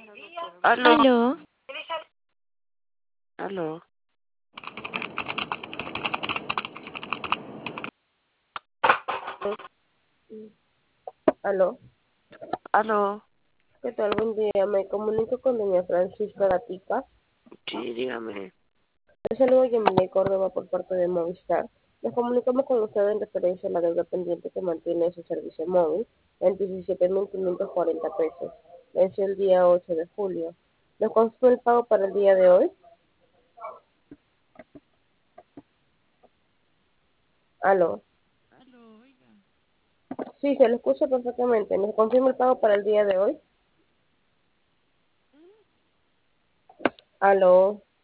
Aló, Aló, aló, Aló, aló. ¿qué tal? Buen día. Me comunico con doña Francisca Gatica. Sí, dígame. Yo saludo a Yamile Córdoba por parte de Movistar. Nos comunicamos con usted en referencia a la deuda pendiente que mantiene su servicio móvil en 17.540 pesos. Venció el día 8 de julio. ¿Nos consume el pago para el día de hoy? Aló. Aló, oiga. Sí, se lo escucha perfectamente. ¿Nos confirma el pago para el día de hoy? Aló.